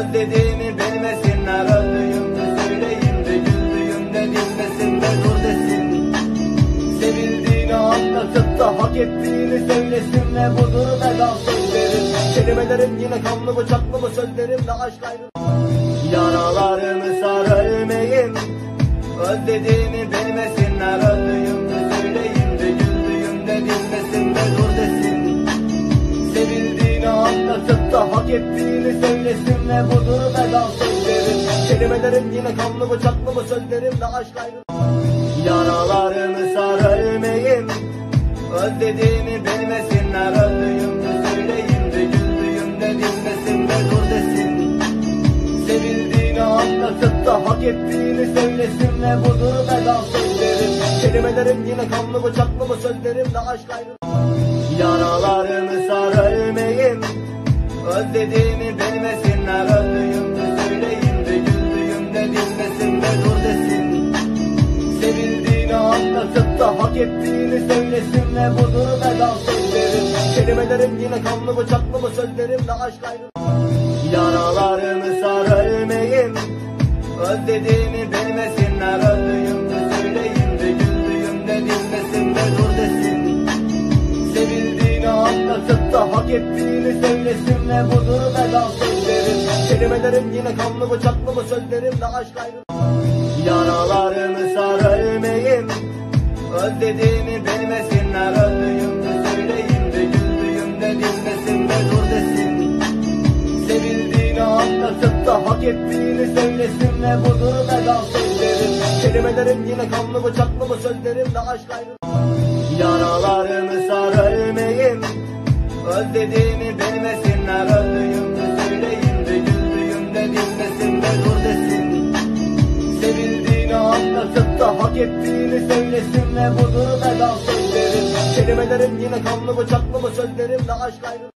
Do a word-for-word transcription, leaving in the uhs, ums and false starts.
Özlediğimi bilmesinler, öldüğümde söyleyeyim de, güldüğümde dinlesinler, dur desin. Sevildiğini anlatıp da hak ettiğini söylesin ve budur veda sözlerim. Kelimelerim yine kanlı bıçaklı mı, sözlerim de aşk ayrı. Yaralarımı sar, ölmeyim. Özlediğimi bilmesinler, öldüğümde söyleyeyim de, güldüğümde dinlesinler, dur desin. Sevildiğini anlatıp da hak ettiğini söylesin ve budur veda sözlerim. Kelimelerim yine kanlı bıçaklı mı, sözlerim de aşk ayrı. Yaralarımı sar, ölmeyim. Özlediğimi bilmesinler, öldüğümde söyleyeyim de, güldüğümde dinlesinler, dur desin. Sevildiğini anlatıp da hak ettiğini söylesin ve budur veda sözlerim. Kelimelerim yine kanlı bıçaklı mı, sözlerim de aşk ayrı. Yaralarımı sar, ölmeyim. Özlediğimi bilmesinler, öldüğümde söyleyeyim de, güldüğümde dinlesinler, dur desin. Sevildiğini anlatıp da hak ettiğini söylesin ve budur veda sözlerim. Kelimelerim yine kanlı bıçaklı mı, sözlerim de aşk ayrı. Yaralarımı sar, ölmeyim. Özlediğimi bilmesinler, öldüğümde söyleyeyim de, güldüğümde dinlesinler, dur desin. Sevildiğini anlatıp da hak ettiğini söylesin ve budur veda sözlerim. Kelimelerim yine kanlı bıçaklı mı, sözlerim de aşk ayrı. Yaralarımı sar, ölmeyim. Özlediğimi bilmesinler, öldüğümde söyleyeyim de, güldüğümde dinlesinler, dur desin. Sevildiğini anlatıp da hak ettiğini söylesin ve budur veda sözlerim. Kelimelerim yine kanlı bıçaklı mı, sözlerim de aşk ayrı. Yaralarımı sar, ölmeyim. Özlediğimi bilmesinler, öldüğümde söyleyeyim de, güldüğümde dinlesinler, dur desin. Sevildiğini anlatıp da hak ettiğini söylesin ve budur veda sözlerim. Kelimelerim yine kanlı bıçaklı mı, sözlerim de aşk ayrı.